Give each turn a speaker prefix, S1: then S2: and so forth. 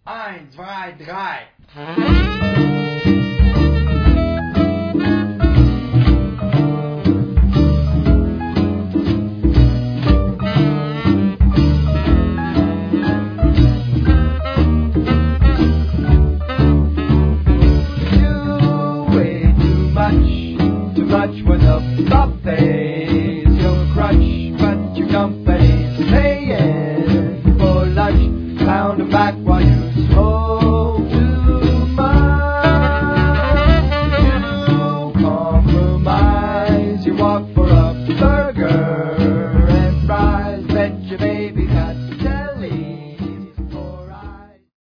S1: 1, 2, 3. Too much for the buffet.